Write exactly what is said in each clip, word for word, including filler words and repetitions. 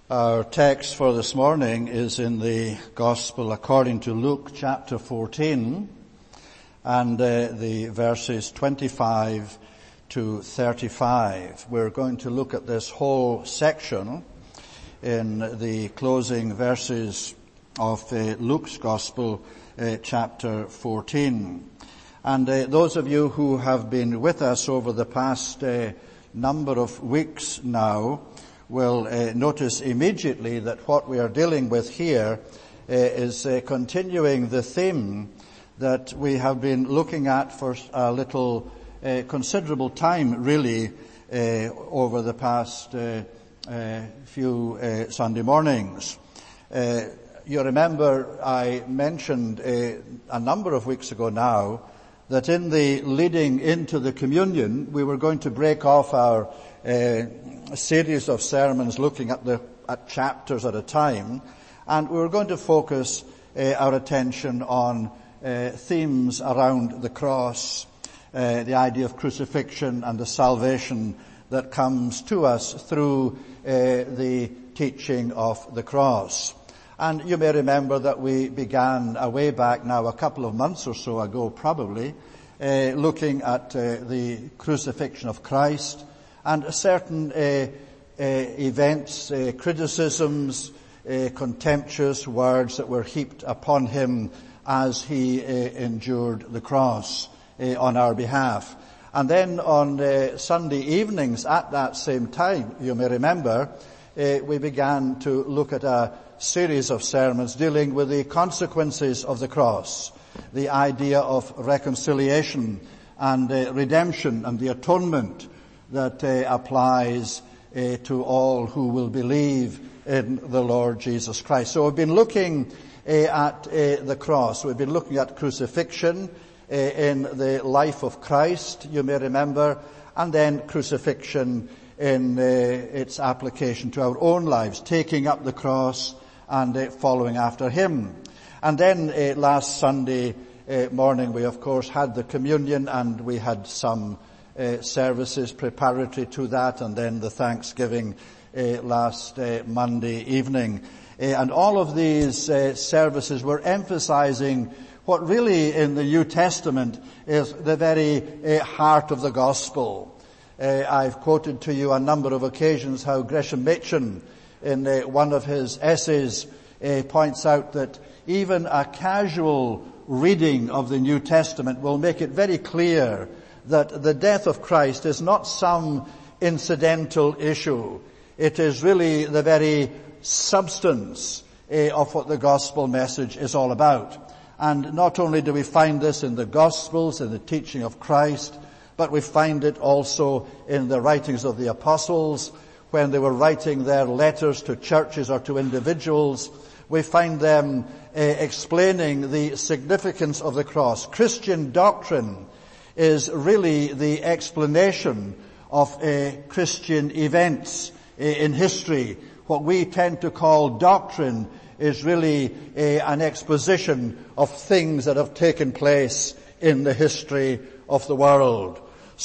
Our text for this morning is in the Gospel according to Luke chapter fourteen and uh, the verses twenty-five to thirty-five. We're going to look at this whole section in the closing verses of uh, Luke's Gospel uh, chapter fourteen. And uh, those of you who have been with us over the past uh, number of weeks now will uh, notice immediately that what we are dealing with here uh, is uh, continuing the theme that we have been looking at for a little uh, considerable time, really, uh, over the past uh, uh, few uh, Sunday mornings. Uh, you remember I mentioned uh, a number of weeks ago now that in the leading into the communion, we were going to break off our uh, series of sermons looking at the at chapters at a time, and we were going to focus uh, our attention on uh, themes around the cross, uh, the idea of crucifixion and the salvation that comes to us through uh, the teaching of the cross. And you may remember that we began a way back now, a couple of months or so ago probably, uh, looking at uh, the crucifixion of Christ and certain uh, uh, events, uh, criticisms, uh, contemptuous words that were heaped upon him as he uh, endured the cross uh, on our behalf. And then on uh, Sunday evenings at that same time, you may remember, uh, we began to look at a series of sermons dealing with the consequences of the cross, the idea of reconciliation and uh, redemption and the atonement that uh, applies uh, to all who will believe in the Lord Jesus Christ. So we've been looking uh, at uh, the cross. We've been looking at crucifixion uh, in the life of Christ, you may remember, and then crucifixion in uh, its application to our own lives, taking up the cross and uh, following after him. And then uh, last Sunday uh, morning we of course had the communion, and we had some uh, services preparatory to that, and then the Thanksgiving uh, last uh, Monday evening. Uh, and all of these uh, services were emphasizing what really in the New Testament is the very uh, heart of the gospel. Uh, I've quoted to you on a number of occasions how Gresham Machen in uh, one of his essays uh, points out that even a casual reading of the New Testament will make it very clear that the death of Christ is not some incidental issue. It is really the very substance uh, of what the gospel message is all about. And not only do we find this in the Gospels, in the teaching of Christ, but we find it also in the writings of the apostles, when they were writing their letters to churches or to individuals. We find them uh, explaining the significance of the cross. Christian doctrine is really the explanation of uh, Christian events uh, in history. What we tend to call doctrine is really uh, an exposition of things that have taken place in the history of the world.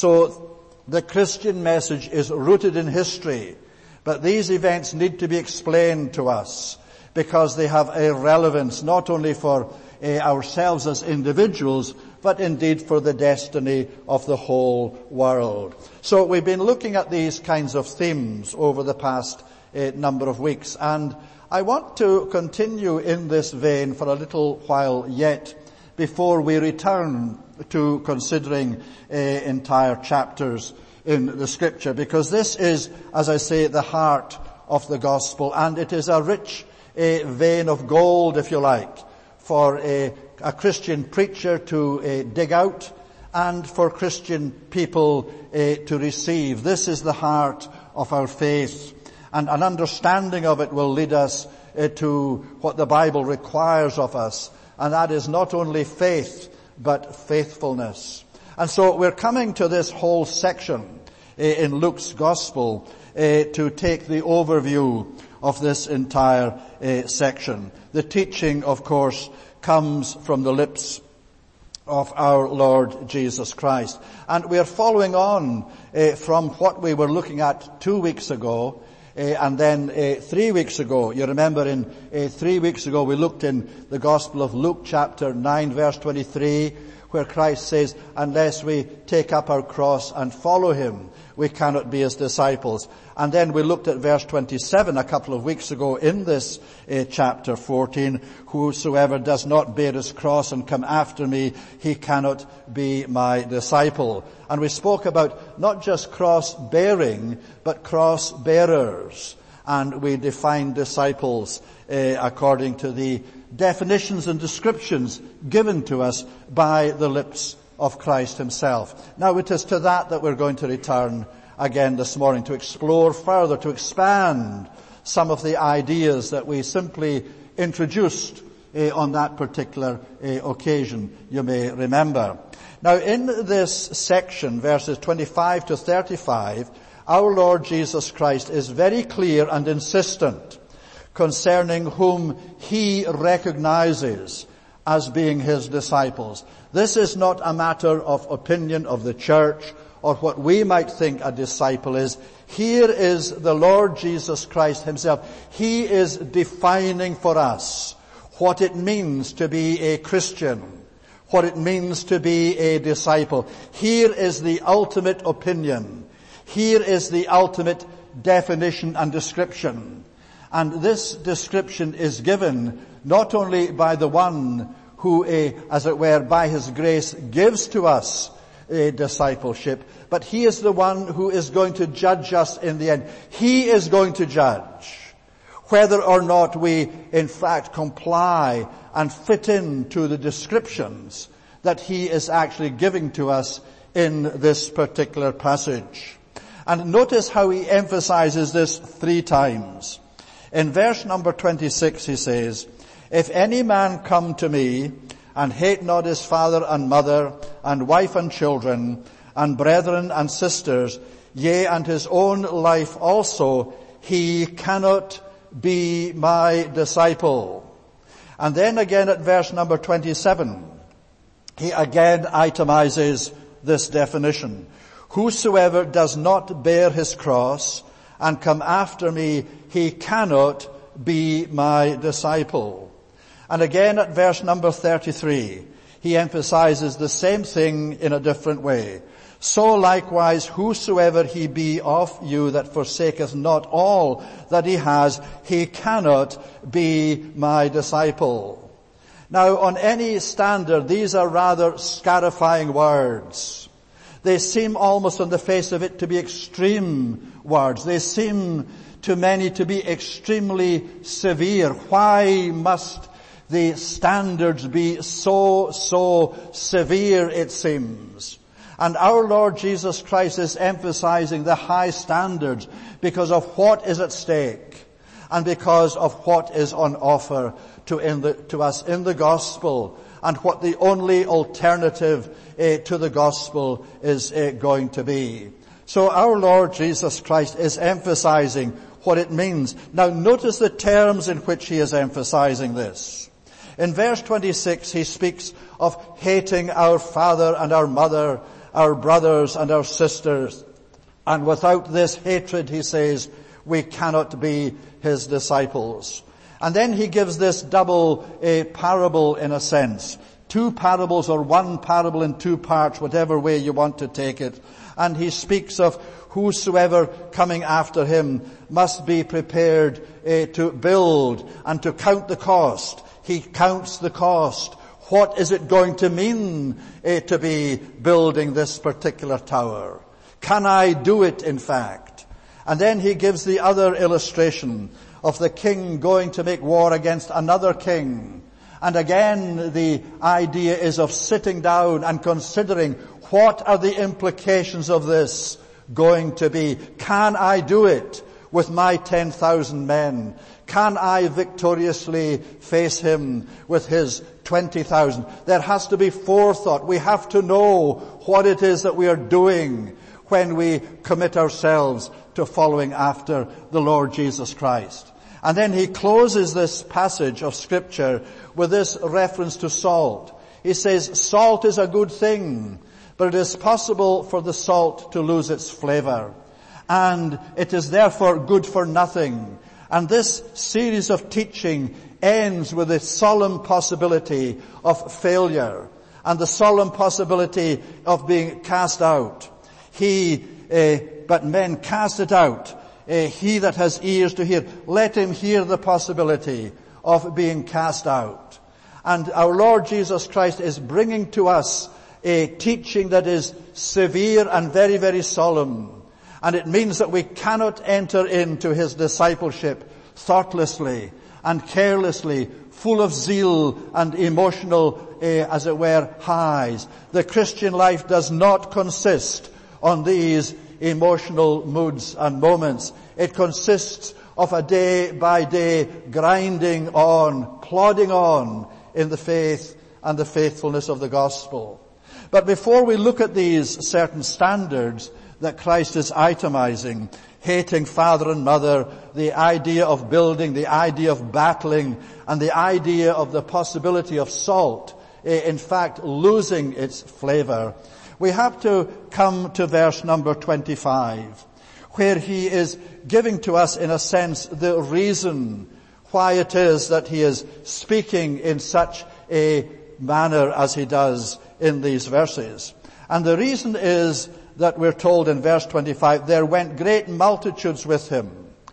So the Christian message is rooted in history, but these events need to be explained to us because they have a relevance not only for uh, ourselves as individuals, but indeed for the destiny of the whole world. So we've been looking at these kinds of themes over the past uh, number of weeks, and I want to continue in this vein for a little while yet before we return to considering uh, entire chapters in the Scripture, because this is, as I say, the heart of the gospel, and it is a rich uh, vein of gold, if you like, for a, a Christian preacher to uh, dig out and for Christian people uh, to receive. This is the heart of our faith, and an understanding of it will lead us uh, to what the Bible requires of us, and that is not only faith but faithfulness. And so we're coming to this whole section uh, in Luke's Gospel uh, to take the overview of this entire uh, section. The teaching, of course, comes from the lips of our Lord Jesus Christ. And we are following on uh, from what we were looking at two weeks ago Uh, and then uh, three weeks ago, you remember in uh, three weeks ago we looked in the Gospel of Luke chapter nine verse twenty-three, where Christ says, unless we take up our cross and follow him, we cannot be his disciples. And then we looked at verse twenty-seven a couple of weeks ago in this uh, chapter fourteen, whosoever does not bear his cross and come after me, he cannot be my disciple. And we spoke about not just cross bearing, but cross bearers. And we defined disciples uh, according to the definitions and descriptions given to us by the lips of Christ himself. Now it is to that that we're going to return again this morning, to explore further, to expand some of the ideas that we simply introduced uh, on that particular uh, occasion, you may remember. Now in this section, verses twenty-five to thirty-five, our Lord Jesus Christ is very clear and insistent concerning whom he recognizes as being his disciples. This is not a matter of opinion of the church or what we might think a disciple is. Here is the Lord Jesus Christ himself. He is defining for us what it means to be a Christian, what it means to be a disciple. Here is the ultimate opinion. Here is the ultimate definition and description. And this description is given not only by the one who, uh, as it were, by his grace gives to us a discipleship, but he is the one who is going to judge us in the end. He is going to judge whether or not we in fact comply and fit into the descriptions that he is actually giving to us in this particular passage. And notice how he emphasizes this three times. In verse number twenty-six he says, if any man come to me and hate not his father and mother and wife and children and brethren and sisters, yea, and his own life also, he cannot be my disciple. And then again at verse number twenty-seven, he again itemizes this definition. Whosoever does not bear his cross and come after me, he cannot be my disciple. And again at verse number thirty-three, he emphasizes the same thing in a different way. So likewise, whosoever he be of you that forsaketh not all that he has, he cannot be my disciple. Now, on any standard, these are rather scarifying words. They seem almost on the face of it to be extreme words. They seem to many to be extremely severe. Why must the standards be so, so severe, it seems? And our Lord Jesus Christ is emphasizing the high standards because of what is at stake and because of what is on offer to, in the, to us in the gospel, and what the only alternative uh, to the gospel is uh, going to be. So our Lord Jesus Christ is emphasizing what it means. Now notice the terms in which he is emphasizing this. In verse twenty-six he speaks of hating our father and our mother, our brothers and our sisters. And without this hatred, he says, we cannot be his disciples. And then he gives this double a parable in a sense. Two parables or one parable in two parts, whatever way you want to take it. And he speaks of whosoever coming after him must be prepared uh, to build and to count the cost. He counts the cost. What is it going to mean uh, to be building this particular tower? Can I do it, in fact? And then he gives the other illustration of the king going to make war against another king. And again, the idea is of sitting down and considering what are the implications of this going to be. Can I do it with my ten thousand men? Can I victoriously face him with his twenty thousand? There has to be forethought. We have to know what it is that we are doing when we commit ourselves to following after the Lord Jesus Christ. And then he closes this passage of Scripture with this reference to salt. He says, salt is a good thing, but it is possible for the salt to lose its flavor. and it is therefore good for nothing. And this series of teaching ends with the solemn possibility of failure and the solemn possibility of being cast out. He, uh, but men cast it out. Uh, he that has ears to hear, let him hear the possibility of being cast out. And our Lord Jesus Christ is bringing to us a teaching that is severe and very, very solemn. And it means that we cannot enter into his discipleship thoughtlessly and carelessly, full of zeal and emotional, uh, as it were, highs. The Christian life does not consist on these emotional moods and moments. It consists of a day by day grinding on, plodding on in the faith and the faithfulness of the gospel. But before we look at these certain standards that Christ is itemizing, hating father and mother, the idea of building, the idea of battling, and the idea of the possibility of salt, in fact, losing its flavor, we have to come to verse number twenty-five, where he is giving to us, in a sense, the reason why it is that he is speaking in such a manner as he does in these verses. And the reason is that we're told in verse twenty-five, there went great multitudes with him,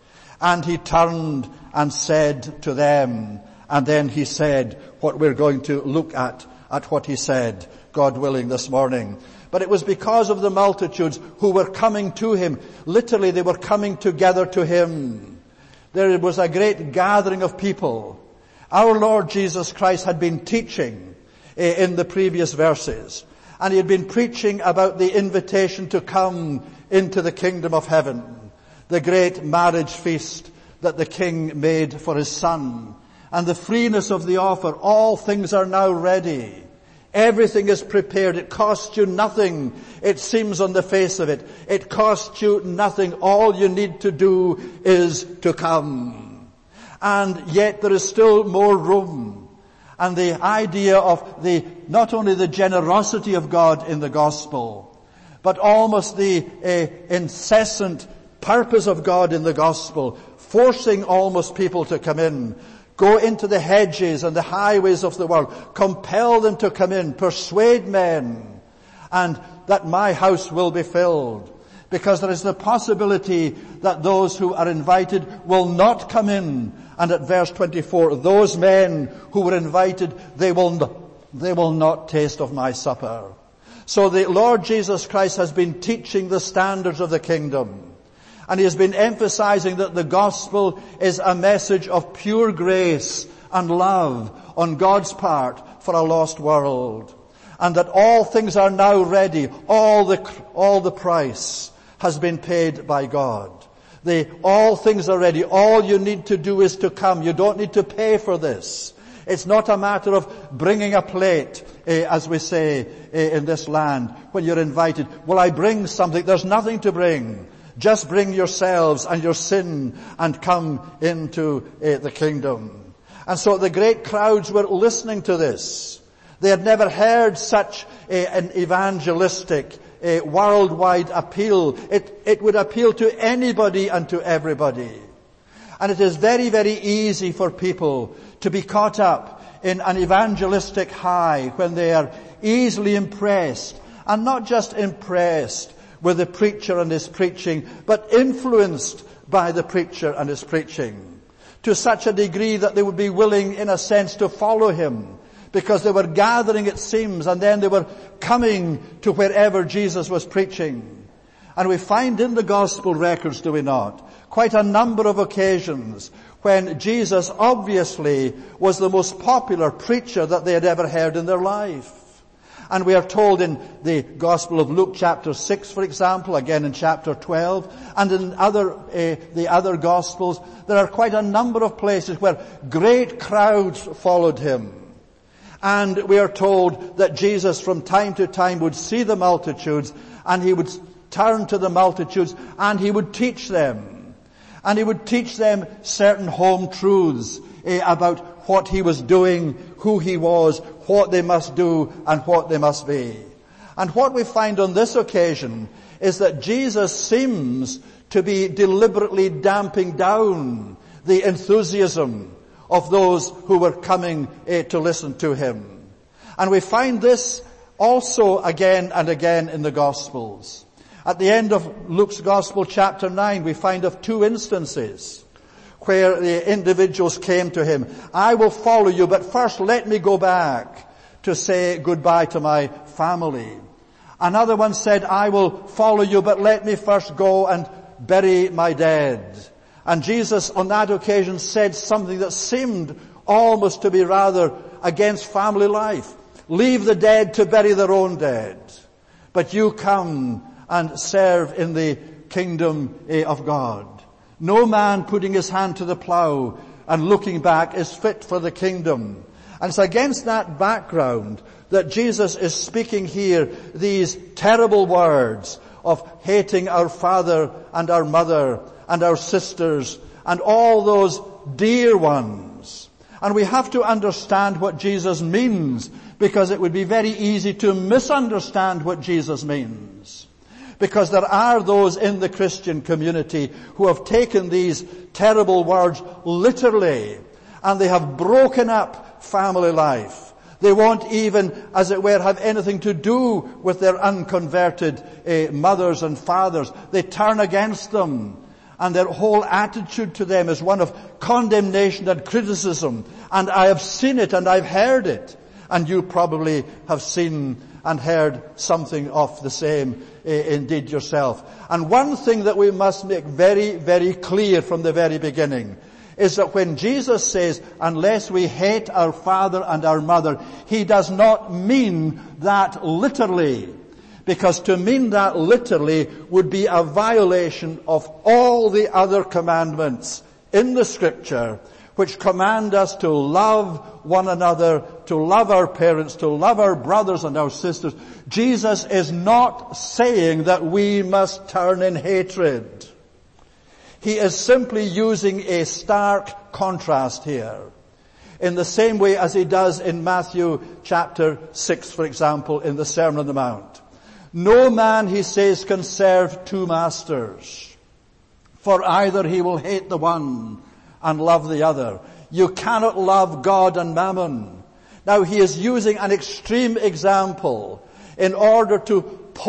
and he turned and said to them, and then he said what we're going to look at, at what he said, God willing, this morning. But it was because of the multitudes who were coming to him. Literally, they were coming together to him. There was a great gathering of people. Our Lord Jesus Christ had been teaching in the previous verses, and he had been preaching about the invitation to come into the kingdom of heaven, the great marriage feast that the King made for his Son, and the freeness of the offer. All things are now ready. Everything is prepared. It costs you nothing. It seems on the face of it. It costs you nothing. All you need to do is to come. And yet there is still more room. And the idea of the, not only the generosity of God in the gospel, but almost the uh, incessant purpose of God in the gospel, forcing almost people to come in. Go into the hedges and the highways of the world. Compel them to come in. Persuade men. And that my house will be filled. Because there is the possibility that those who are invited will not come in. And at verse twenty-four, those men who were invited, they will not, they will not taste of my supper. So the Lord Jesus Christ has been teaching the standards of the kingdom. And he has been emphasizing that the gospel is a message of pure grace and love on God's part for a lost world. And that all things are now ready. All the, all the price has been paid by God. The, all things are ready. All you need to do is to come. You don't need to pay for this. It's not a matter of bringing a plate, eh, as we say eh, in this land, when you're invited. Will I bring something? There's nothing to bring. Just bring yourselves and your sin and come into uh, the kingdom. And so the great crowds were listening to this. They had never heard such uh, an evangelistic, uh, worldwide appeal. It, it would appeal to anybody and to everybody. And it is very, very easy for people to be caught up in an evangelistic high when they are easily impressed, and not just impressed with the preacher and his preaching, but influenced by the preacher and his preaching, to such a degree that they would be willing, in a sense, to follow him, because they were gathering, it seems, and then they were coming to wherever Jesus was preaching. And we find in the gospel records, do we not, quite a number of occasions when Jesus obviously was the most popular preacher that they had ever heard in their life. And we are told in the Gospel of Luke chapter six, for example, again in chapter twelve, and in other, uh, the other Gospels, there are quite a number of places where great crowds followed him. And we are told that Jesus from time to time would see the multitudes, and he would turn to the multitudes, and he would teach them. And he would teach them certain home truths uh, about what he was doing, who he was, what they must do, and what they must be. And what we find on this occasion is that Jesus seems to be deliberately damping down the enthusiasm of those who were coming uh, to listen to him. And we find this also again and again in the Gospels. At the end of Luke's Gospel, chapter nine, we find of two instances where the individuals came to him. I will follow you, but first let me go back to say goodbye to my family. Another one said, I will follow you, but let me first go and bury my dead. And Jesus on that occasion said something that seemed almost to be rather against family life. Leave the dead to bury their own dead, but you come and serve in the kingdom of God. No man putting his hand to the plow and looking back is fit for the kingdom. And it's against that background that Jesus is speaking here these terrible words of hating our father and our mother and our sisters and all those dear ones. And we have to understand what Jesus means, because it would be very easy to misunderstand what Jesus means. Because there are those in the Christian community who have taken these terrible words literally, and they have broken up family life. They won't even, as it were, have anything to do with their unconverted uh, mothers and fathers. They turn against them, and their whole attitude to them is one of condemnation and criticism. And I have seen it and I've heard it. And you probably have seen and heard something of the same uh, indeed yourself. And one thing that we must make very, very clear from the very beginning is that when Jesus says, unless we hate our father and our mother, he does not mean that literally. Because to mean that literally would be a violation of all the other commandments in the Scripture, which command us to love one another, to love our parents, to love our brothers and our sisters. Jesus is not saying that we must turn in hatred. He is simply using a stark contrast here, in the same way as he does in Matthew chapter six, for example, in the Sermon on the Mount. No man, he says, can serve two masters, for either he will hate the one and love the other. You cannot love God and mammon. Now he is using an extreme example in order to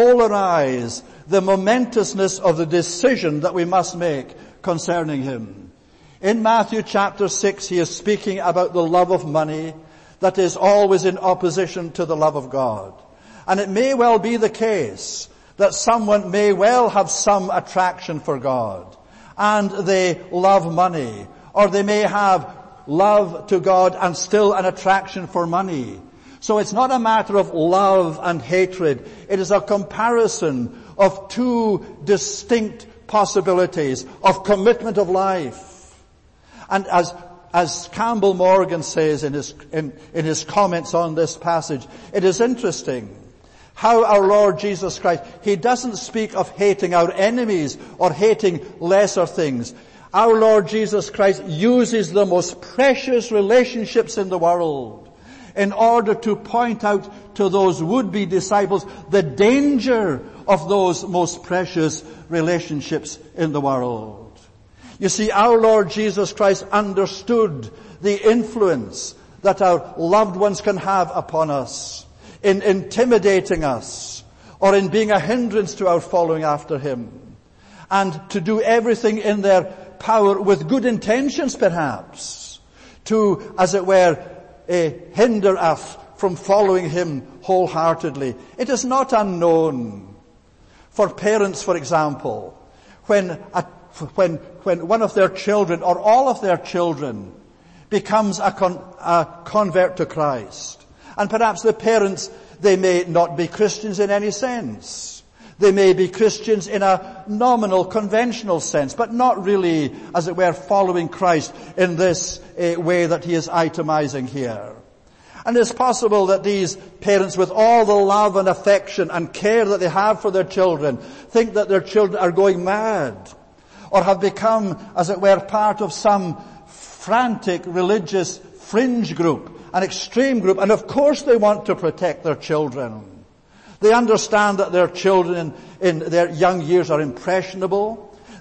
polarize the momentousness of the decision that we must make concerning him. In Matthew chapter six, he is speaking about the love of money that is always in opposition to the love of God. And it may well be the case that someone may well have some attraction for God, and they love money, or they may have love to God and still an attraction for money. So it's not a matter of love and hatred. It is a comparison of two distinct possibilities of commitment of life. And as as Campbell Morgan says in his in, in his comments on this passage, it is interesting how our Lord Jesus Christ, he doesn't speak of hating our enemies or hating lesser things. Our Lord Jesus Christ uses the most precious relationships in the world in order to point out to those would-be disciples the danger of those most precious relationships in the world. You see, our Lord Jesus Christ understood the influence that our loved ones can have upon us in intimidating us or in being a hindrance to our following after him, and to do everything in their power with good intentions perhaps to, as it were, uh, hinder us from following him wholeheartedly. It is not unknown for parents, for example, when a, when when one of their children or all of their children becomes a, con, a convert to Christ. And perhaps the parents, they may not be Christians in any sense. They may be Christians in a nominal, conventional sense, but not really, as it were, following Christ in this uh, way that he is itemizing here. And it's possible that these parents, with all the love and affection and care that they have for their children, think that their children are going mad, or have become, as it were, part of some frantic religious fringe group, an extreme group, and of course they want to protect their children. They understand that their children in, in their young years are impressionable.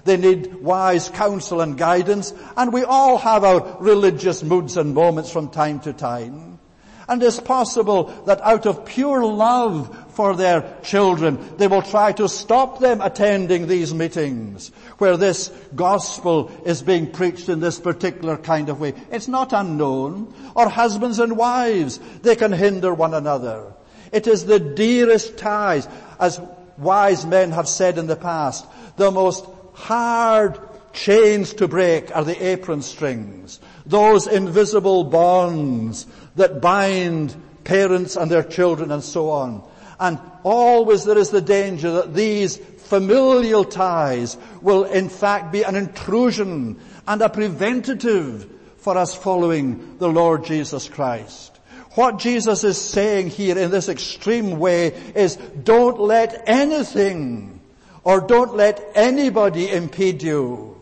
They need wise counsel and guidance, and we all have our religious moods and moments from time to time. And it's possible that out of pure love for their children, they will try to stop them attending these meetings where this gospel is being preached in this particular kind of way. It's not unknown. Or husbands and wives, they can hinder one another. It is the dearest ties, as wise men have said in the past, the most hard chains to break are the apron strings, those invisible bonds that bind parents and their children and so on. And always there is the danger that these familial ties will in fact be an intrusion and a preventative for us following the Lord Jesus Christ. What Jesus is saying here in this extreme way is, don't let anything or don't let anybody impede you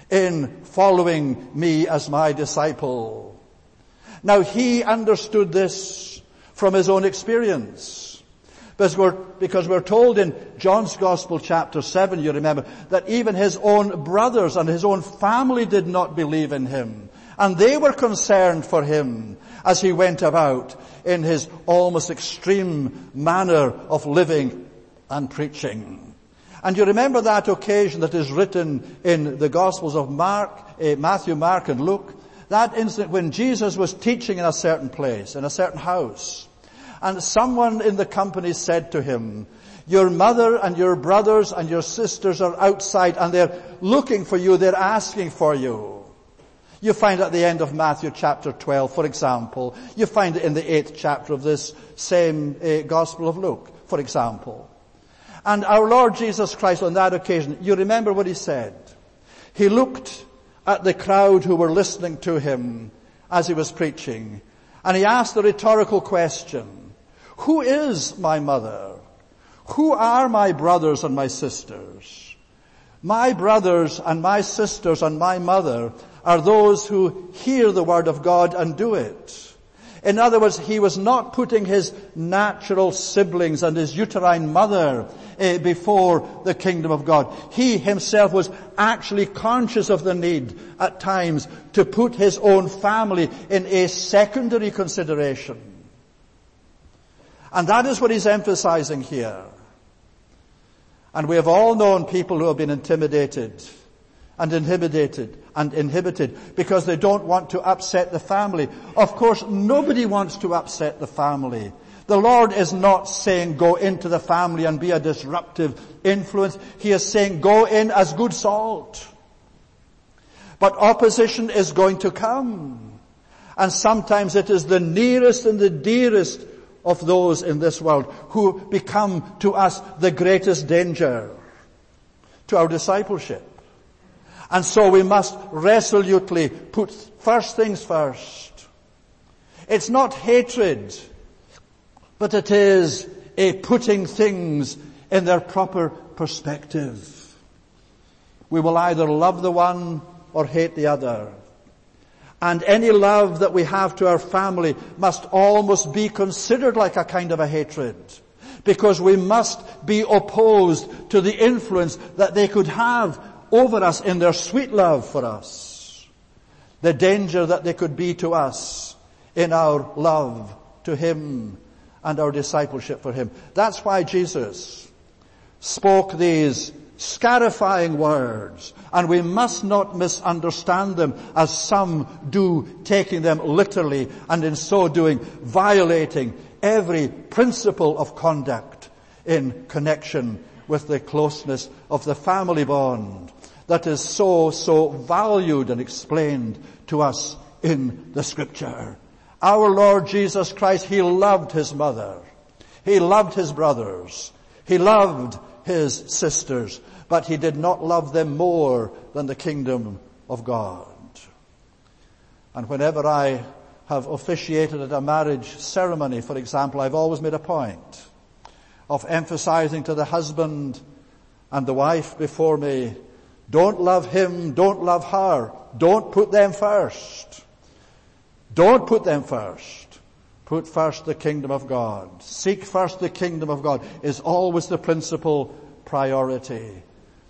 in following me as my disciple. Now, he understood this from his own experience. Because we're, because we're told in John's Gospel chapter seven, you remember, that even his own brothers and his own family did not believe in him. And they were concerned for him as he went about in his almost extreme manner of living and preaching. And you remember that occasion that is written in the Gospels of Mark, uh, Matthew, Mark, and Luke. That incident when Jesus was teaching in a certain place, in a certain house. And someone in the company said to him, your mother and your brothers and your sisters are outside and they're looking for you, they're asking for you. You find at the end of Matthew chapter twelve, for example. You find it in the eighth chapter of this same uh, Gospel of Luke, for example. And our Lord Jesus Christ on that occasion, you remember what he said. He looked at the crowd who were listening to him as he was preaching, and he asked the rhetorical question, who is my mother? Who are my brothers and my sisters? My brothers and my sisters and my mother are those who hear the word of God and do it. In other words, he was not putting his natural siblings and his uterine mother uh, before the kingdom of God. He himself was actually conscious of the need at times to put his own family in a secondary consideration. And that is what he's emphasizing here. And we have all known people who have been intimidated and inhibited and inhibited because they don't want to upset the family. Of course, nobody wants to upset the family. The Lord is not saying go into the family and be a disruptive influence. He is saying go in as good salt. But opposition is going to come. And sometimes it is the nearest and the dearest of those in this world who become to us the greatest danger to our discipleship. And so we must resolutely put first things first. It's not hatred, but it is a putting things in their proper perspective. We will either love the one or hate the other. And any love that we have to our family must almost be considered like a kind of a hatred, because we must be opposed to the influence that they could have over us in their sweet love for us, the danger that they could be to us in our love to him and our discipleship for him. That's why Jesus spoke these scarifying words, and we must not misunderstand them as some do, taking them literally and in so doing violating every principle of conduct in connection with the closeness of the family bond that is so, so valued and explained to us in the Scripture. Our Lord Jesus Christ, he loved his mother. He loved his brothers. He loved his sisters. But he did not love them more than the kingdom of God. And whenever I have officiated at a marriage ceremony, for example, I've always made a point of emphasizing to the husband and the wife before me, don't love him, don't love her, don't put them first. Don't put them first. Put first the kingdom of God. Seek first the kingdom of God is always the principal priority.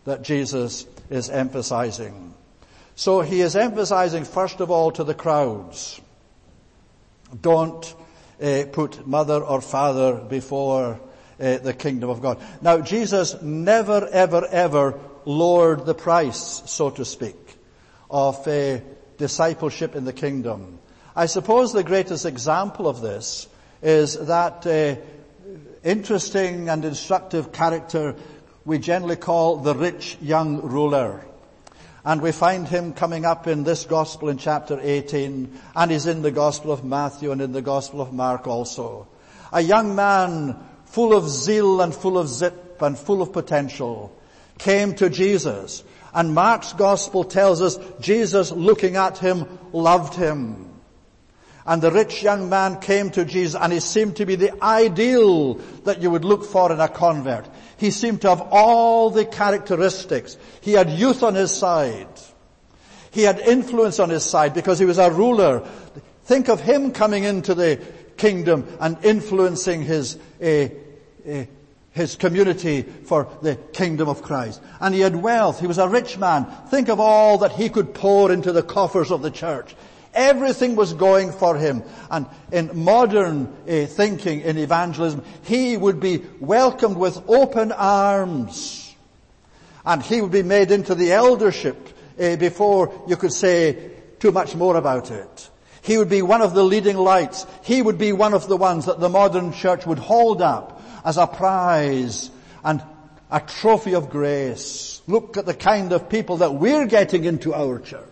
that Jesus is emphasizing. So he is emphasizing first of all to the crowds, don't uh, put mother or father before uh, the kingdom of God. Now Jesus never, ever, ever lowered the price, so to speak, of uh, discipleship in the kingdom. I suppose the greatest example of this is that uh, interesting and instructive character we generally call the rich young ruler. And we find him coming up in this gospel in chapter eighteen, and he's in the gospel of Matthew and in the gospel of Mark also. A young man full of zeal and full of zip and full of potential came to Jesus. And Mark's gospel tells us Jesus, looking at him, loved him. And the rich young man came to Jesus, and he seemed to be the ideal that you would look for in a convert. He seemed to have all the characteristics. He had youth on his side. He had influence on his side because he was a ruler. Think of him coming into the kingdom and influencing his uh, uh, his community for the kingdom of Christ. And he had wealth. He was a rich man. Think of all that he could pour into the coffers of the church. Everything was going for him. And in modern uh, thinking in evangelism, he would be welcomed with open arms. And he would be made into the eldership uh, before you could say too much more about it. He would be one of the leading lights. He would be one of the ones that the modern church would hold up as a prize and a trophy of grace. Look at the kind of people that we're getting into our church.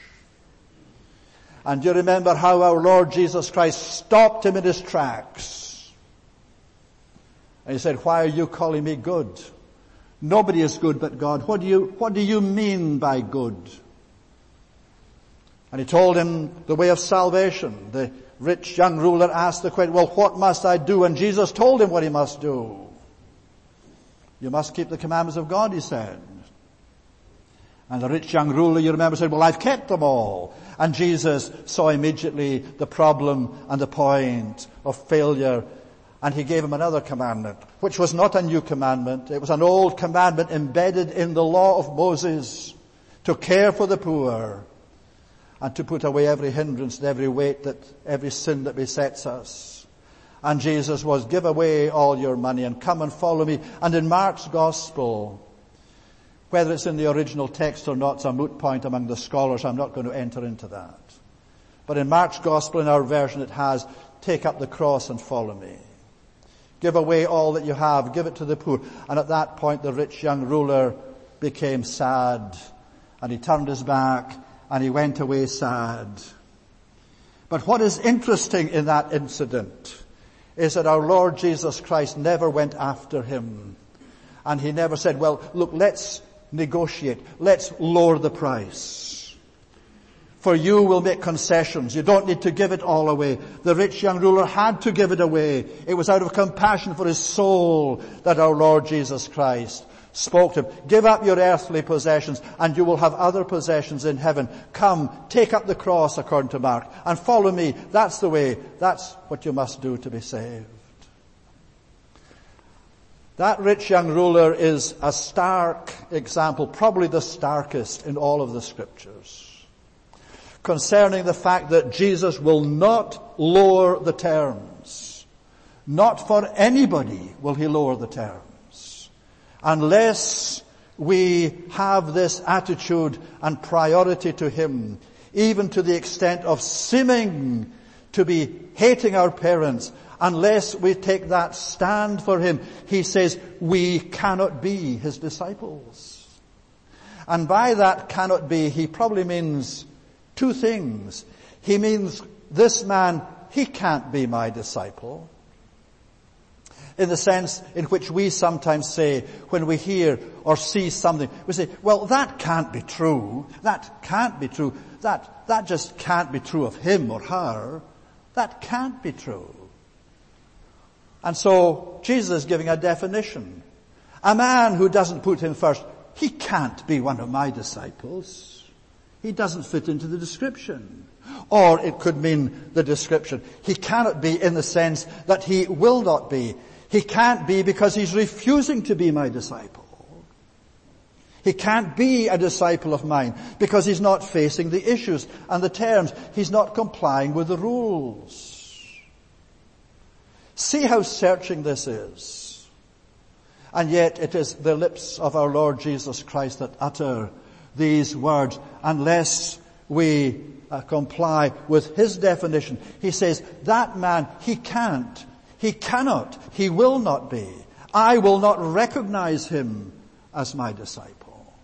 And you remember how our Lord Jesus Christ stopped him in his tracks. And he said, why are you calling me good? Nobody is good but God. What do you, what do you mean by good? And he told him the way of salvation. The rich young ruler asked the question, well, what must I do? And Jesus told him what he must do. You must keep the commandments of God, he said. And the rich young ruler, you remember, said, well, I've kept them all. And Jesus saw immediately the problem and the point of failure. And he gave him another commandment, which was not a new commandment. It was an old commandment embedded in the law of Moses, to care for the poor and to put away every hindrance and every weight that, every sin that besets us. And Jesus was, give away all your money and come and follow me. And in Mark's gospel, whether it's in the original text or not, it's a moot point among the scholars. I'm not going to enter into that. But in Mark's gospel, in our version, it has, take up the cross and follow me. Give away all that you have. Give it to the poor. And at that point, the rich young ruler became sad. And he turned his back and he went away sad. But what is interesting in that incident is that our Lord Jesus Christ never went after him. And he never said, well, look, let's negotiate. Let's lower the price. For you will make concessions. You don't need to give it all away. The rich young ruler had to give it away. It was out of compassion for his soul that our Lord Jesus Christ spoke to him. Give up your earthly possessions and you will have other possessions in heaven. Come, take up the cross according to Mark and follow me. That's the way. That's what you must do to be saved. That rich young ruler is a stark example, probably the starkest in all of the scriptures, concerning the fact that Jesus will not lower the terms. Not for anybody will he lower the terms, unless we have this attitude and priority to him, even to the extent of seeming to be hating our parents. Unless we take that stand for him, he says, we cannot be his disciples. And by that cannot be, he probably means two things. He means this man, he can't be my disciple. In the sense in which we sometimes say, when we hear or see something, we say, well, that can't be true. That can't be true. That, that just can't be true of him or her. That can't be true. And so Jesus is giving a definition. A man who doesn't put him first, he can't be one of my disciples. He doesn't fit into the description. Or it could mean the description. He cannot be in the sense that he will not be. He can't be because he's refusing to be my disciple. He can't be a disciple of mine because he's not facing the issues and the terms. He's not complying with the rules. See how searching this is. And yet it is the lips of our Lord Jesus Christ that utter these words. Unless we uh, comply with his definition. He says, that man, he can't, he cannot, he will not be. I will not recognize him as my disciple.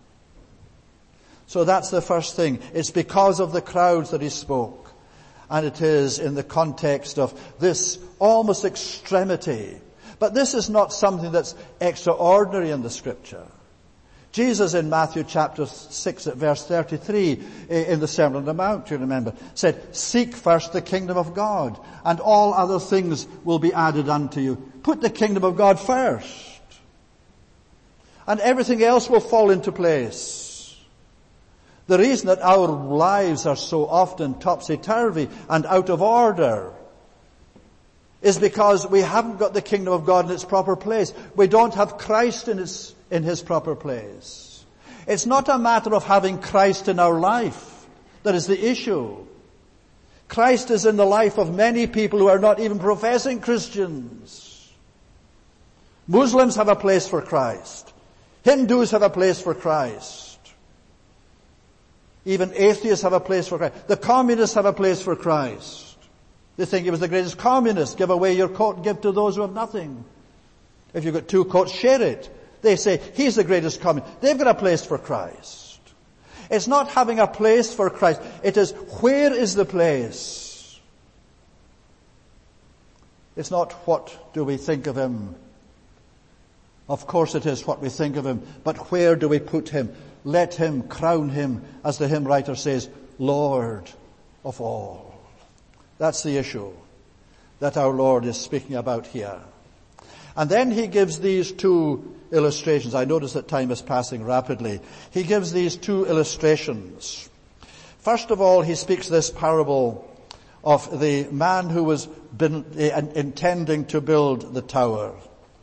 So that's the first thing. It's because of the crowds that he spoke. And it is in the context of this almost extremity. But this is not something that's extraordinary in the scripture. Jesus in Matthew chapter six at verse thirty-three in the Sermon on the Mount, you remember, said, seek first the kingdom of God and all other things will be added unto you. Put the kingdom of God first. And everything else will fall into place. The reason that our lives are so often topsy-turvy and out of order is because we haven't got the kingdom of God in its proper place. We don't have Christ in his, in his proper place. It's not a matter of having Christ in our life that is the issue. Christ is in the life of many people who are not even professing Christians. Muslims have a place for Christ. Hindus have a place for Christ. Even atheists have a place for Christ. The communists have a place for Christ. They think he was the greatest communist. Give away your coat, give to those who have nothing. If you've got two coats, share it. They say, he's the greatest communist. They've got a place for Christ. It's not having a place for Christ. It is, where is the place? It's not what do we think of him. Of course it is what we think of him. But where do we put him? Let him, crown him, as the hymn writer says, Lord of all. That's the issue that our Lord is speaking about here. And then he gives these two illustrations. I notice that time is passing rapidly. He gives these two illustrations. First of all, he speaks this parable of the man who was been, uh, intending to build the tower.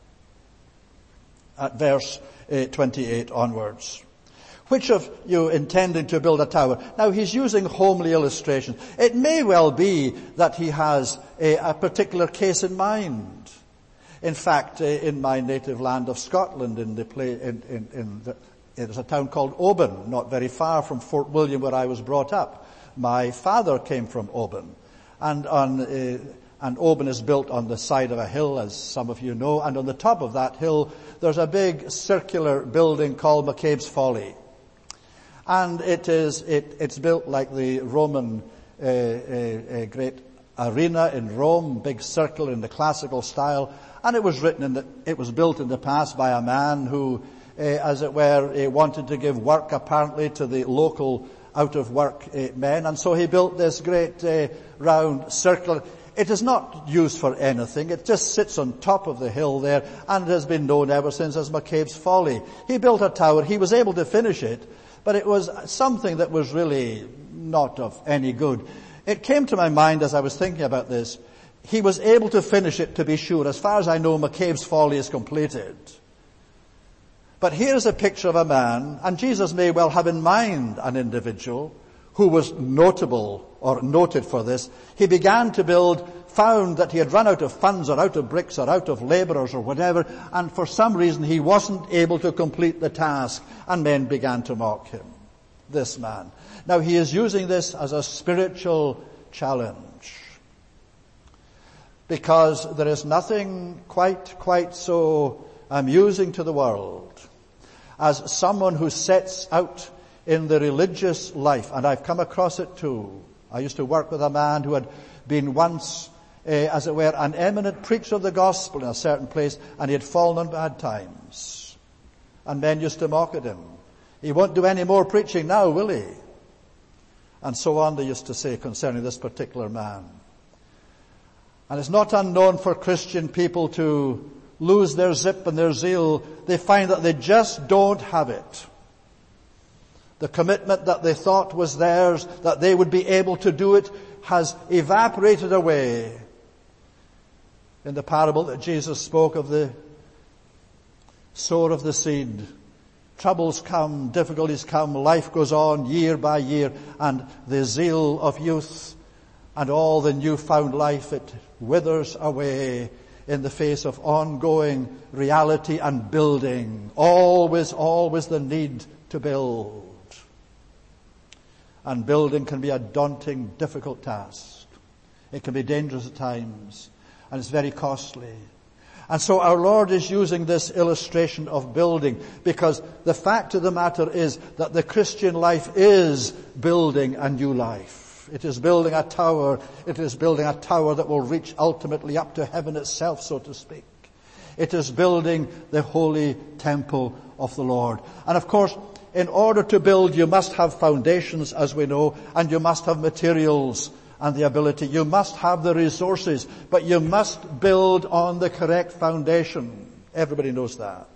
At verse uh, twenty-eight onwards. Which of you intending to build a tower? Now he's using homely illustrations. It may well be that he has a, a particular case in mind. In fact, uh, in my native land of Scotland, in the play, in, in, in the, there's a town called Oban, not very far from Fort William where I was brought up. My father came from Oban, and on uh, and Oban is built on the side of a hill, as some of you know, and on the top of that hill there's a big circular building called McCabe's Folly. And it is, it, it's built like the Roman uh, uh, uh, great arena in Rome, big circle in the classical style. And it was written in the, it was built in the past by a man who, uh, as it were, uh, wanted to give work apparently to the local out of work uh, men. And so he built this great uh, round circle. It is not used for anything. It just sits on top of the hill there, and it has been known ever since as McCabe's Folly. He built a tower. He was able to finish it. But it was something that was really not of any good. It came to my mind as I was thinking about this. He was able to finish it, to be sure. As far as I know, McCabe's Folly is completed. But here's a picture of a man, and Jesus may well have in mind an individual who was notable or noted for this. He began to build, found that he had run out of funds or out of bricks or out of labourers or whatever, and for some reason he wasn't able to complete the task, and men began to mock him. This man. Now he is using this as a spiritual challenge, because there is nothing quite, quite so amusing to the world as someone who sets out in the religious life, and I've come across it too. I used to work with a man who had been once, uh, as it were, an eminent preacher of the gospel in a certain place, and he had fallen on bad times. And men used to mock at him. He won't do any more preaching now, will he? And so on, they used to say concerning this particular man. And it's not unknown for Christian people to lose their zip and their zeal. They find that they just don't have it. The commitment that they thought was theirs, that they would be able to do it, has evaporated away. In the parable that Jesus spoke of the sower of the seed, Troubles come, difficulties come, life goes on year by year, and the zeal of youth and all the newfound life, it withers away in the face of ongoing reality and building. Always, always the need to build. And building can be a daunting, difficult task. It can be dangerous at times, and it's very costly. And so our Lord is using this illustration of building, because the fact of the matter is that the Christian life is building a new life. It is building a tower. It is building a tower that will reach ultimately up to heaven itself, so to speak. It is building the holy temple of the Lord. And of course, in order to build, you must have foundations, as we know, and you must have materials and the ability. You must have the resources, but you must build on the correct foundation. Everybody knows that.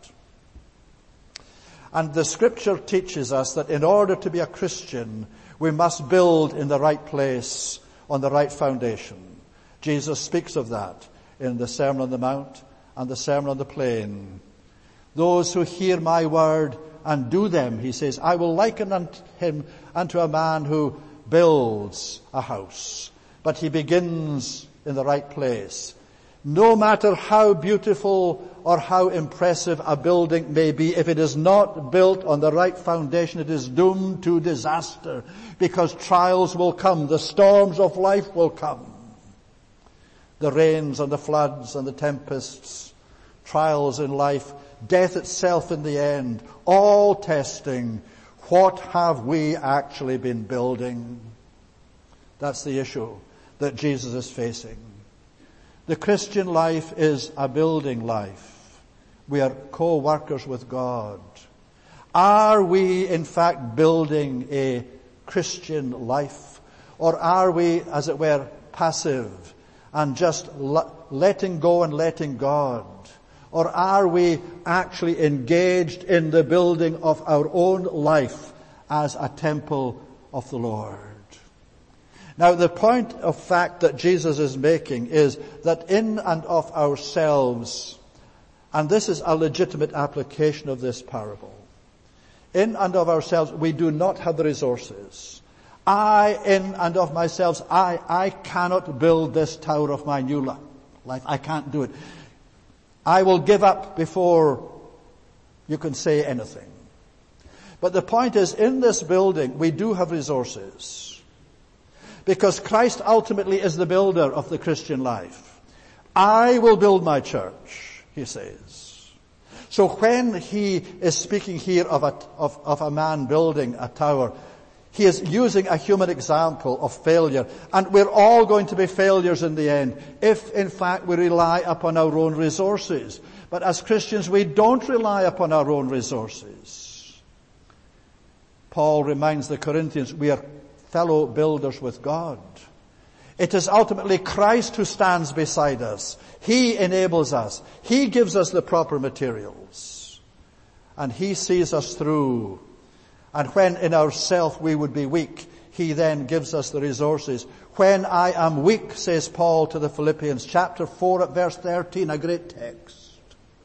And the scripture teaches us that in order to be a Christian, we must build in the right place, on the right foundation. Jesus speaks of that in the Sermon on the Mount and the Sermon on the Plain. Those who hear my word and do them, he says, I will liken him unto a man who builds a house. But he begins in the right place. No matter how beautiful or how impressive a building may be, if it is not built on the right foundation, it is doomed to disaster, because trials will come, the storms of life will come. The rains and the floods and the tempests, trials in life, death itself in the end, all testing. What have we actually been building? That's the issue that Jesus is facing. The Christian life is a building life. We are co-workers with God. Are we, in fact, building a Christian life? Or are we, as it were, passive and just letting go and letting God? Or are we actually engaged in the building of our own life as a temple of the Lord? Now, the point of fact that Jesus is making is that in and of ourselves, and this is a legitimate application of this parable, in and of ourselves, we do not have the resources. I, in and of myself, I, I cannot build this tower of my new life. I can't do it. I will give up before you can say anything. But the point is, in this building, we do have resources. Because Christ ultimately is the builder of the Christian life. I will build my church, he says. So when he is speaking here of a, of, of a man building a tower, he is using a human example of failure. And we're all going to be failures in the end, if in fact we rely upon our own resources. But as Christians, we don't rely upon our own resources. Paul reminds the Corinthians, we are fellow builders with God. It is ultimately Christ who stands beside us. He enables us. He gives us the proper materials. And he sees us through. And when in ourself we would be weak, he then gives us the resources. When I am weak, says Paul to the Philippians, chapter four at verse thirteen, a great text.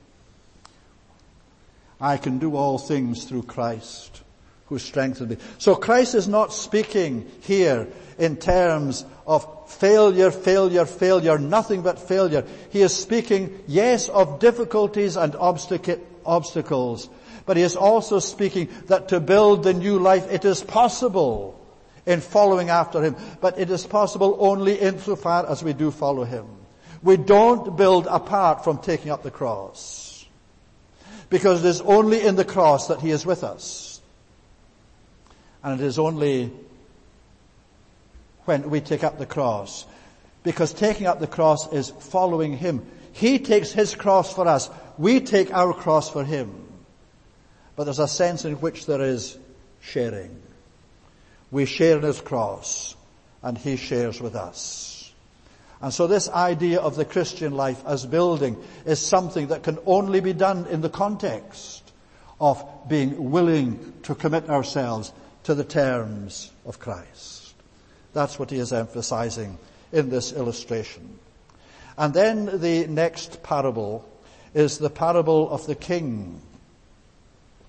I can do all things through Christ who strengthened me. So Christ is not speaking here in terms of failure, failure, failure, nothing but failure. He is speaking, yes, of difficulties and obstac- obstacles, but he is also speaking that to build the new life, it is possible in following after him, but it is possible only insofar as we do follow him. We don't build apart from taking up the cross, because it is only in the cross that he is with us. And it is only when we take up the cross, because taking up the cross is following him. He takes his cross for us. We take our cross for him. But there's a sense in which there is sharing. We share in his cross, and he shares with us. And so this idea of the Christian life as building is something that can only be done in the context of being willing to commit ourselves to the terms of Christ. That's what he is emphasizing in this illustration. And then the next parable is the parable of the king.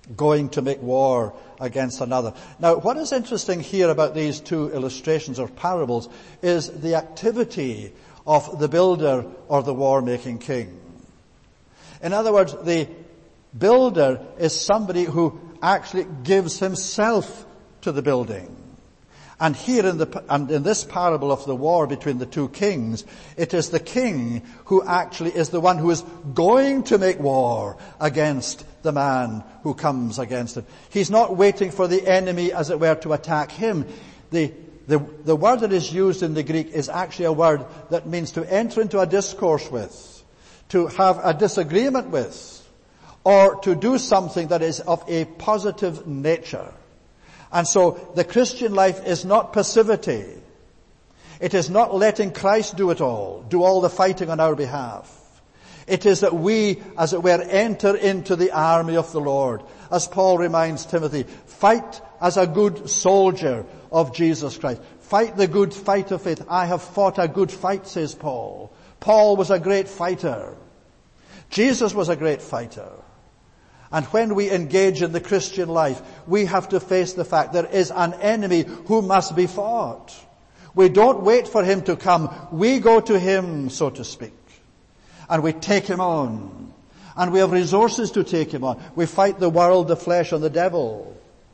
going to make war against another. Now, what is interesting here about these two illustrations or parables is the activity of the builder or the war-making king. In other words, the builder is somebody who actually gives himself to the building. And here in the, and in this parable of the war between the two kings, it is the king who actually is the one who is going to make war against the man who comes against him. He's not waiting for the enemy, as it were, to attack him. The, the, the word that is used in the Greek is actually a word that means to enter into a discourse with, to have a disagreement with, or to do something that is of a positive nature. And so the Christian life is not passivity. It is not letting Christ do it all, do all the fighting on our behalf. It is that we, as it were, enter into the army of the Lord. As Paul reminds Timothy, fight as a good soldier of Jesus Christ. Fight the good fight of faith. I have fought a good fight, says Paul. Paul was a great fighter. Jesus was a great fighter. And when we engage in the Christian life, we have to face the fact there is an enemy who must be fought. We don't wait for him to come. We go to him, so to speak. And we take him on. And we have resources to take him on. We fight the world, the flesh, and the devil.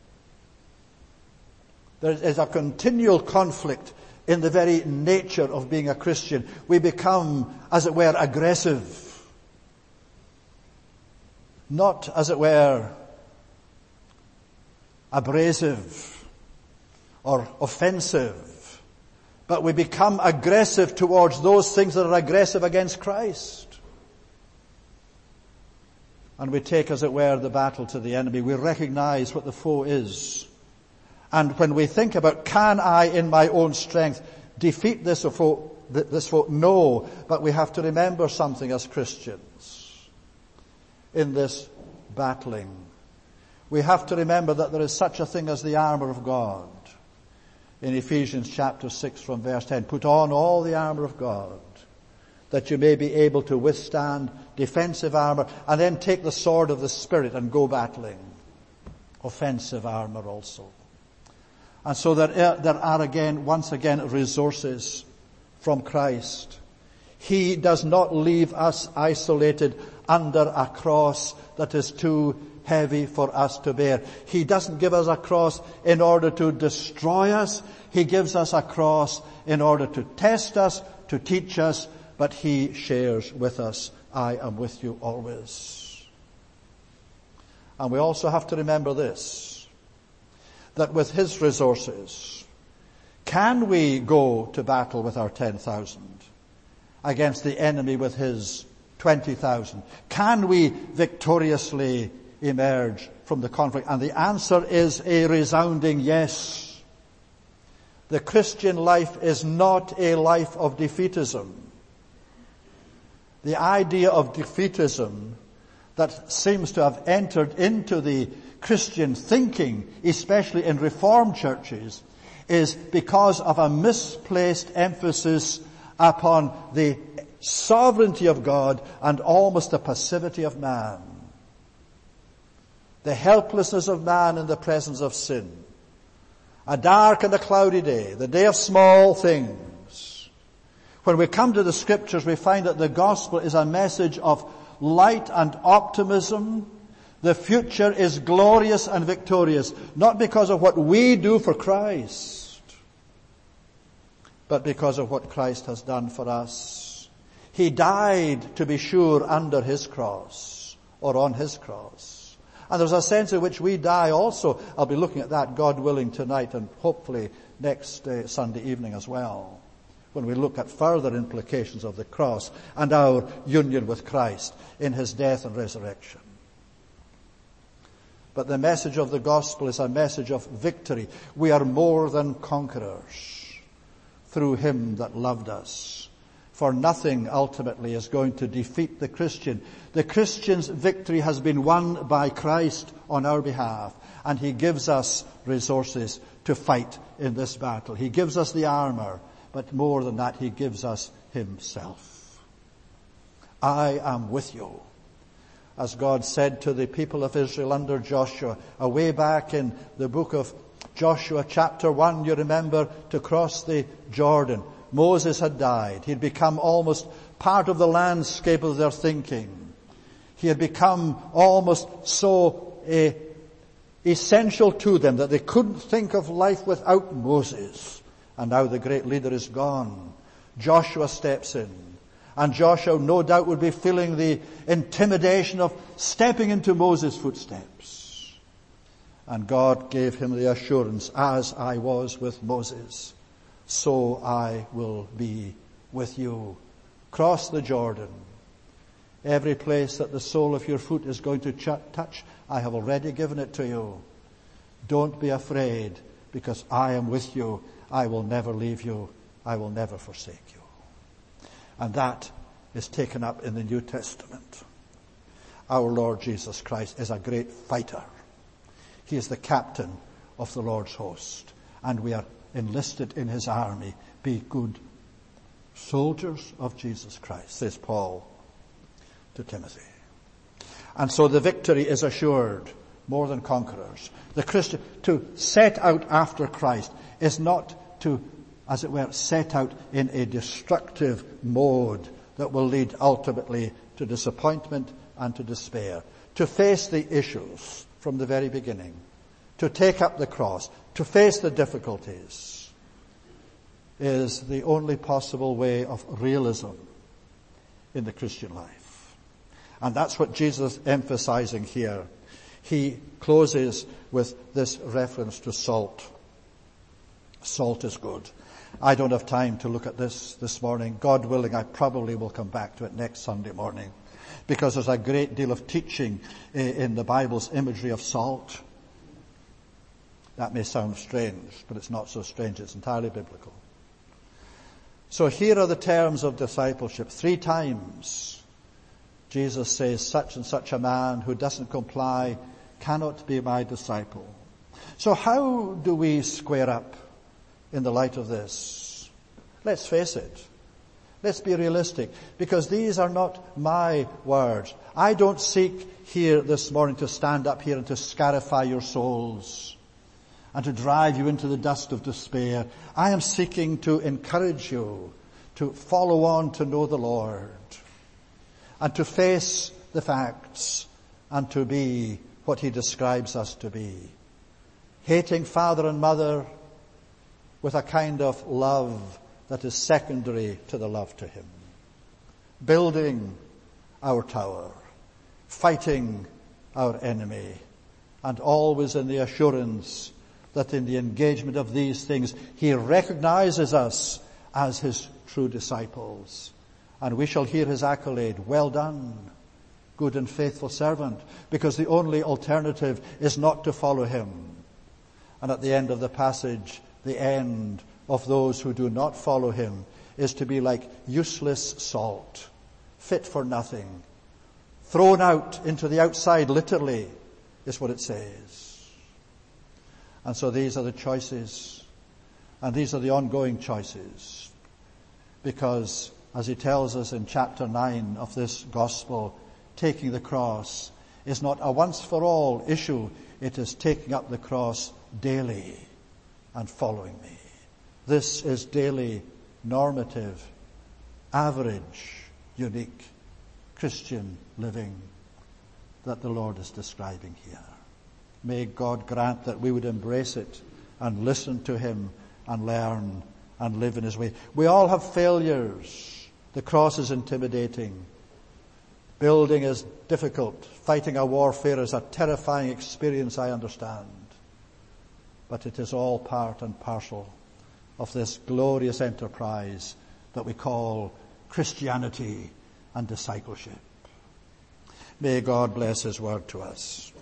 There is a continual conflict in the very nature of being a Christian. We become, as it were, aggressive. Not, as it were, abrasive or offensive, but we become aggressive towards those things that are aggressive against Christ. And we take, as it were, the battle to the enemy. We recognize what the foe is. And when we think about, can I in my own strength defeat this foe, this foe? No, but we have to remember something as Christians. In this battling, we have to remember that there is such a thing as the armor of God. In Ephesians chapter six from verse ten, put on all the armor of God, that you may be able to withstand defensive armor, and then take the sword of the Spirit and go battling. Offensive armor also. And so there, there are again, once again, resources from Christ. He does not leave us isolated under a cross that is too heavy for us to bear. He doesn't give us a cross in order to destroy us. He gives us a cross in order to test us, to teach us, but he shares with us. I am with you always. And we also have to remember this, that with his resources, can we go to battle with our ten thousand against the enemy with his twenty thousand? Can we victoriously emerge from the conflict? And the answer is a resounding yes. The Christian life is not a life of defeatism. The idea of defeatism that seems to have entered into the Christian thinking, especially in Reformed churches, is because of a misplaced emphasis upon the sovereignty of God and almost the passivity of man. The helplessness of man in the presence of sin. A dark and a cloudy day, the day of small things. When we come to the scriptures, we find that the gospel is a message of light and optimism. The future is glorious and victorious, not because of what we do for Christ, but because of what Christ has done for us. He died, to be sure, under his cross, or on his cross. And there's a sense in which we die also. I'll be looking at that, God willing, tonight and hopefully next uh, Sunday evening as well, when we look at further implications of the cross and our union with Christ in his death and resurrection. But the message of the gospel is a message of victory. We are more than conquerors through him that loved us. For nothing ultimately is going to defeat the Christian. The Christian's victory has been won by Christ on our behalf, and he gives us resources to fight in this battle. He gives us the armor, but more than that, he gives us himself. I am with you. as God said to the people of Israel under Joshua, away back in the book of Joshua chapter one, you remember, to cross the Jordan. Moses had died. He had become almost part of the landscape of their thinking. He had become almost so uh, essential to them that they couldn't think of life without Moses. And now the great leader is gone. Joshua steps in. And Joshua no doubt would be feeling the intimidation of stepping into Moses' footsteps. And God gave him the assurance, as I was with Moses, so I will be with you. Cross the Jordan. Every place that the sole of your foot is going to ch- touch, I have already given it to you. Don't be afraid, because I am with you. I will never leave you. I will never forsake you. And that is taken up in the New Testament. Our Lord Jesus Christ is a great fighter. He is the captain of the Lord's host, and we are enlisted in his army. Be good soldiers of Jesus Christ, says Paul to Timothy. And so the victory is assured, more than conquerors. The Christian, to set out after Christ is not to, as it were, set out in a destructive mode that will lead ultimately to disappointment and to despair. To face the issues from the very beginning. To take up the cross. To face the difficulties is the only possible way of realism in the Christian life. And that's what Jesus is emphasizing here. He closes with this reference to salt. Salt is good. I don't have time to look at this this morning. God willing, I probably will come back to it next Sunday morning, because there's a great deal of teaching in the Bible's imagery of salt. That may sound strange, but it's not so strange. It's entirely biblical. So here are the terms of discipleship. Three times Jesus says, such and such a man who doesn't comply cannot be my disciple. So how do we square up in the light of this? Let's face it. Let's be realistic, because these are not my words. I don't seek here this morning to stand up here and to scarify your souls and to drive you into the dust of despair. I am seeking to encourage you to follow on to know the Lord and to face the facts and to be what he describes us to be. Hating father and mother with a kind of love that is secondary to the love to him. Building our tower, fighting our enemy, and always in the assurance that in the engagement of these things, he recognizes us as his true disciples. And we shall hear his accolade, well done, good and faithful servant, because the only alternative is not to follow him. And at the end of the passage, the end of those who do not follow him is to be like useless salt, fit for nothing, thrown out into the outside, literally, is what it says. And so these are the choices, and these are the ongoing choices, because as he tells us in chapter nine of this gospel, taking the cross is not a once-for-all issue. It is taking up the cross daily and following me. This is daily, normative, average, unique Christian living that the Lord is describing here. May God grant that we would embrace it and listen to him and learn and live in his way. We all have failures. The cross is intimidating. Building is difficult. Fighting a warfare is a terrifying experience, I understand. But it is all part and parcel of this glorious enterprise that we call Christianity and discipleship. May God bless his word to us.